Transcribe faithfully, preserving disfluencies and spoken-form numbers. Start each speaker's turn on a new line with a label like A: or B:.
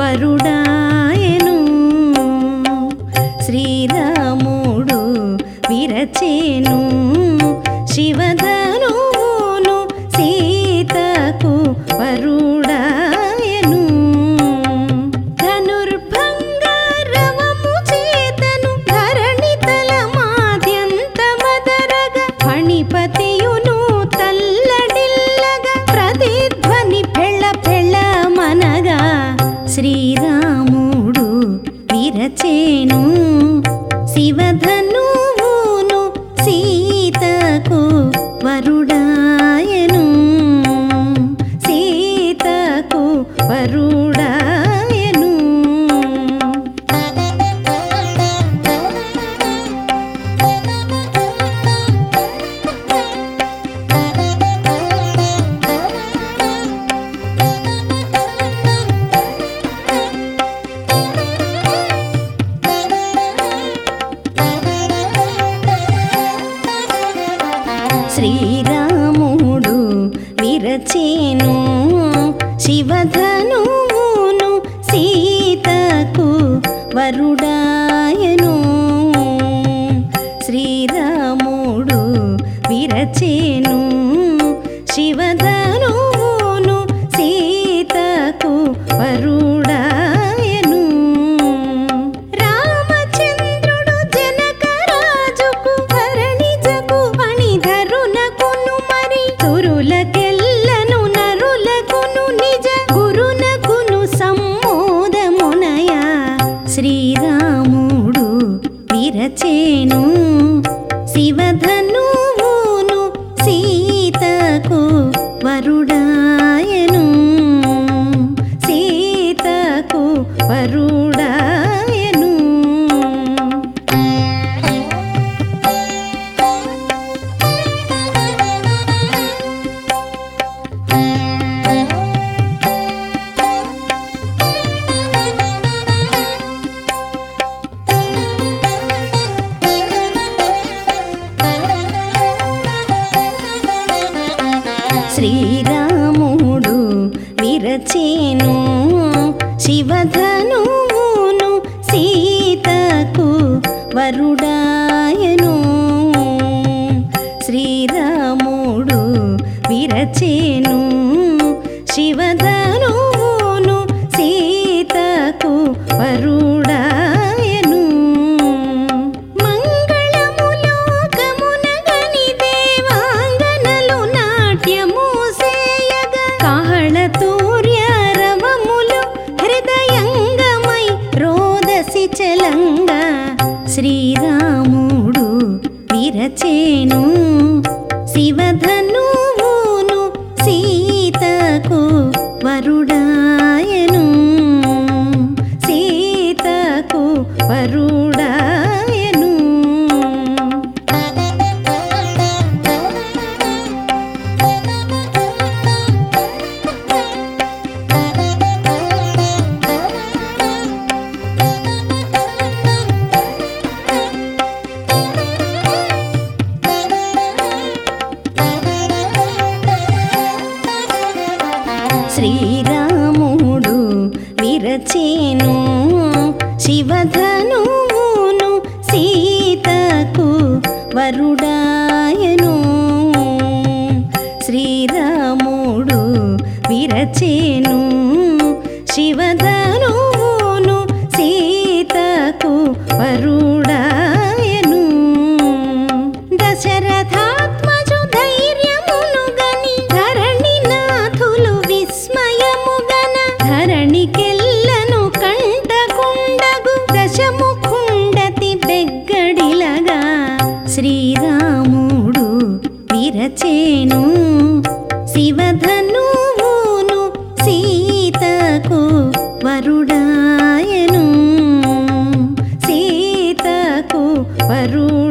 A: వరుడాయను. శ్రీరాముడు విరచేను శివధనువును సీతకు వరుడాయను. ధనుర్భంగారవము చేతను ధరణితల మాద్యంత మదరగ ఫణిపతియును తల్లడిల్లగా ప్రతిధ్వని పెళ్ళ పెళ్ళ మనగా శ్రీరాముడు విరచేను శివధనువును సీతకు వరుడాయను. సీతకు వరుడాయను. శ్రీరాముడు విరచేను శివధనువును సీతకు వరుడాయను. శ్రీరాముడు విరచేను శివధనువును సీతకు వరుడాయను. రామచంద్రుడు జనకరాజుకు ధరణిజకు అణిధరునకును మరి తురులకెల్లను నరులకును నిజ గురునకును సమ్మోదమునయ శ్రీరాముడు విరచేను శివధనువును సీతకు వరుడాయను. సీతకు వరుడాయను. శ్రీరాముడు విరచేను శివధనువును సీతకు వరుడాయను. శ్రీరాముడు విరచేను శివధనువును సీతకు వరుడాయను. మంగళములోకమునగని దేవాంగనలు నాట్యము సేయగా కాహళతూర్యారవములు హృదయంగమై రోదసి చలంగా శ్రీరాముడు విరచేను శివధనువును సీతకు వరుడాయను. సీతకు వరుడాయను. శ్రీరాముడు విరచేను శివధనువును సీతకు వరుడాయను. శ్రీరాముడు విరచేను శివధనువును సీతకు వరుడాయను. దశరథాత్మజు ధైర్యమును గని ధరణినాథులు విస్మయముగన ధరణికెల్లను కంటకుండగు దశముఖుండతి బెగ్గడిలగా శ్రీరాముడు విరచేను శివధనువును సీతకు వరుడాయను. సీతకు వరుడాయను.